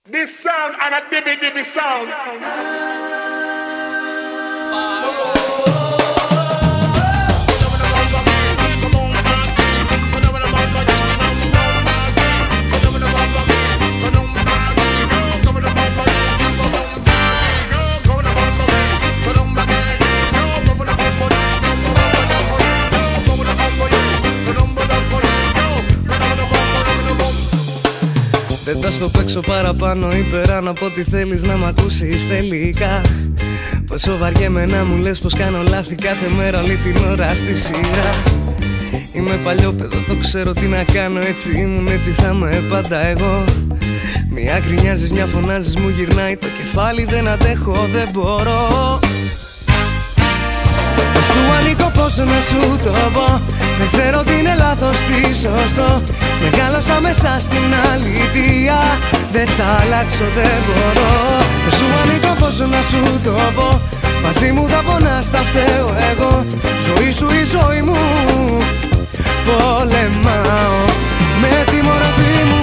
This sound and a dibby dibby sound. Δεν θα στο παίξω παραπάνω ή περάνω από ό,τι θέλεις να μ' ακούσεις τελικά. Πόσο βαριέμαι να μου λες πως κάνω λάθη κάθε μέρα όλη την ώρα στη σειρά. Είμαι παλιό παιδό, το ξέρω τι να κάνω, έτσι ήμουν, έτσι θα είμαι πάντα εγώ. Μια γκρινιάζεις, μια φωνάζεις, μου γυρνάει το κεφάλι, δεν αντέχω, δεν μπορώ. Σου ανήκω πόσο να σου το πω, δεν ξέρω τι είναι λάθος, τι σωστό. Μεγάλωσα μέσα στην αλήθεια, δεν θα αλλάξω, δεν μπορώ. Σου ανήκω πόσο να σου το πω, μαζί μου θα πονάς, θα φταίω εγώ. Ζωή σου η ζωή μου, πολεμάω με τη μορφή μου.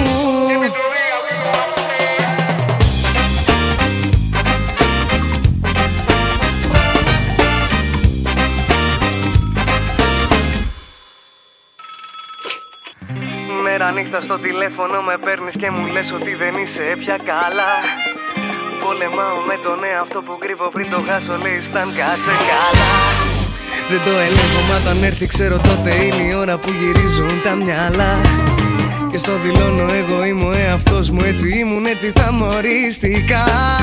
Μέρα νύχτα στο τηλέφωνο με παίρνεις και μου λες ότι δεν είσαι πια καλά. Πολεμάω με τον εαυτό που κρύβω πριν το χάσω, λέει σταν κάτσε καλά. Δεν το ελέγχω, μα όταν έρθει ξέρω τότε είναι η ώρα που γυρίζουν τα μυαλά. Και στο δηλώνω εγώ είμαι ο εαυτός μου, έτσι ήμουν, έτσι θα μοριστικά.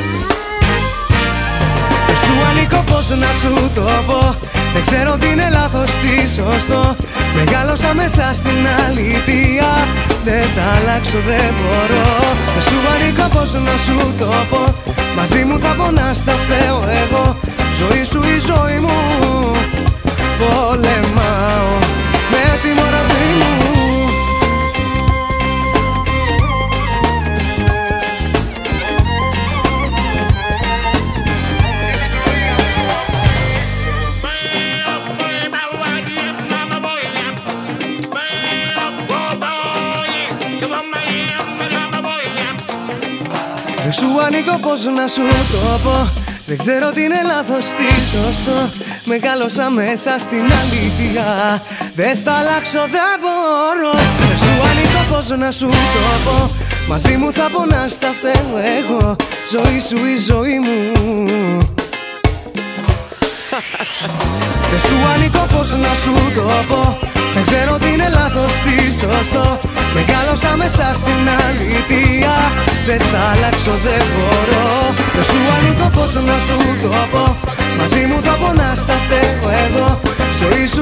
Σου ανήκω πώς να σου το πω, δεν ξέρω τι είναι λάθος, τι σωστό. Μεγάλωσα μέσα στην αλήθεια, δεν θα αλλάξω, δεν μπορώ. Σου ανήκω πώς να σου το πω, μαζί μου θα πονάς, θα φταίω εγώ. Ζωή σου η ζωή μου, πολεμάω με τη μορφή μου. Δεν σου ανήκω πώς να σου το πω, δεν ξέρω τι είναι λάθος, τι σωστό. Μεγάλωσα μέσα στην αλήθεια, δεν θα αλλάξω, δεν μπορώ. Δεν σου ανήκω πώς να σου το πω, μαζί μου θα πονάς, θα φταίω εγώ. Ζωή σου η ζωή μου. Δεν σου ανήκω πώς να σου το πω, δεν ξέρω τι είναι λάθος, τι σωστό. Μεγάλωσα μέσα στην αλήθεια, δεν θα αλλάξω, δεν μπορώ. Δεν σου ανήκω πώς να σου το πω, μαζί μου θα πονάς, θα φταίω εγώ. Ζωή